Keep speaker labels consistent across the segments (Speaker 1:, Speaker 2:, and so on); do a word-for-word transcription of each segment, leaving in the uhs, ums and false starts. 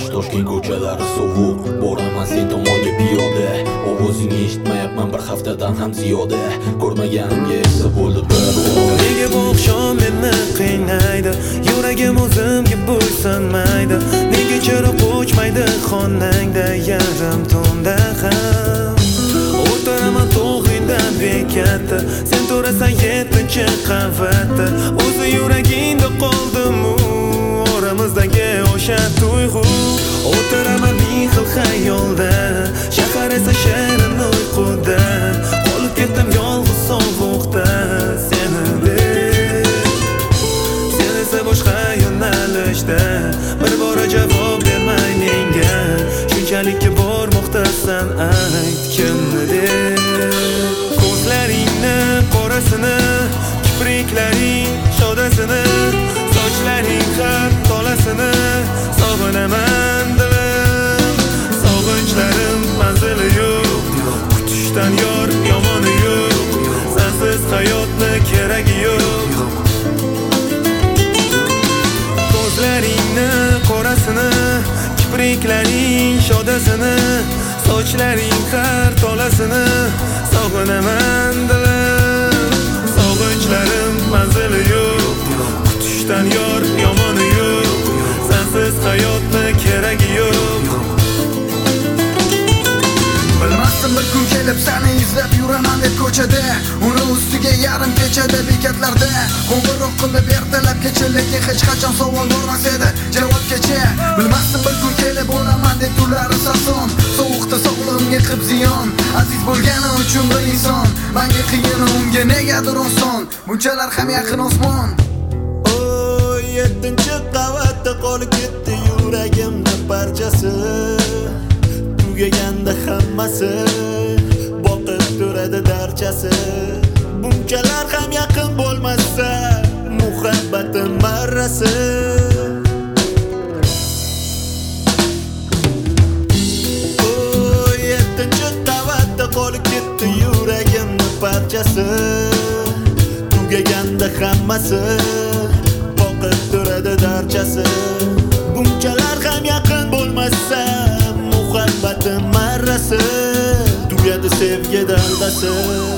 Speaker 1: Toshkent ko'chalari sovuq, boraman sen tomonga piyoda. Ovozingni eshitmayapman bir haftadan ham ziyoda. Ko'rmaganimga esa bo'ldi bir oy.
Speaker 2: Nega bu oqshom meni qiynaydi, yuragim o'zimga bo'ysunmaydi. Nega chiroq o'chmaydi xonangda yarim tunda ham. O'tiraman tog'ingdan bekatda, sen turasan yettinchi qavatda. O'zi yuragingda qoldim-u oramizdagi o'sha tuyg'u. O'tiraman ming xil xayolda, shahar esa shirin uyquda. Qolib ketdim yolg'iz sovuqda seni deb. Sen esa boshqa yo'nalishda, bir bora javob bermay menga. Shunchalik bormoqdasan, ayt kimni deb. Ko'zlaringni qorasini, kipriklaring shodasini, sochlaring har tolasini sog'inaman dilim. Sog'inchlarim manzili yo'q, kutishdan yor yomoni yo'q. Sensiz hayotni keragi yo'q. Ko'zlaringni qorasini, kipriklaring shodasini, sochlaring har tolasini sog'inaman dilim. Sog'inchlarim manzili yo'q, kutishdan yor yomoni yo'q. Sensiz hayotni keragi yo'q.
Speaker 3: Bilmasdim bir kun kelib seni izlab yuraman deb ko'chada, uni ustiga yarim kechada bekatlarda qo'ng'iroq qilib ertalab kecha, lekin hech qachon savol bormas edi javob kecha. Bilmasdim bir kun kelib bo'laman deb tunlari sarson, sovuqda sog'lig'imga qilib ziyon. Aziz bo'lgani uchun bir inson, menga qiyin, unga negadir oson. Bunchalar ham yaqin osmon.
Speaker 2: Oy, yettinchi qavatda qolib ketdi yuragimda parchasi. Tugaganda hammasi, boqib turadi darchasi. Bunchalar ham yaqin bo'lmasa, muhabbatim marrasi. Oy, yettinchi qavatda qolib ketdi yuragimda parchasi. Tugaganda hammasi, boqib turadi darchasi. Bunchalar ham yaqin bo'lmasa, muhabbatim marrasi. Tugadi sevgi daldasi.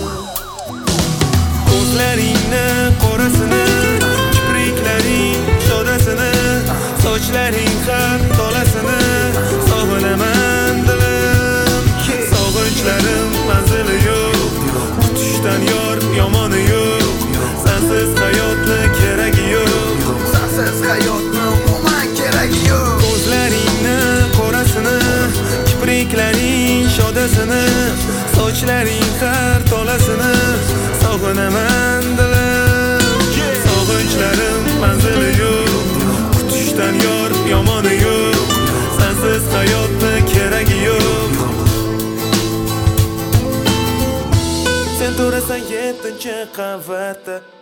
Speaker 2: Ko'zlaringni qorasini, kipriklaring shodasini, sochlaring har tolasini sog'inaman dilim. Sog'inchlarim manzili yo'q, kutishdan yor yomoni yo'q. Sensiz hayotni keragi yo'q.
Speaker 3: Sensiz hayotni umuman keragi yo'q.
Speaker 2: Ko'zlaringni qorasini, kipriklaring shodasini, sochlaring har tolasini sog'inaman dilim. Sog'inchlarim manzili yo'q, kutishdan yor yomoni yo'q. Sensiz hayotni keragi yo'q. Sen turasan yettinchi qavatda,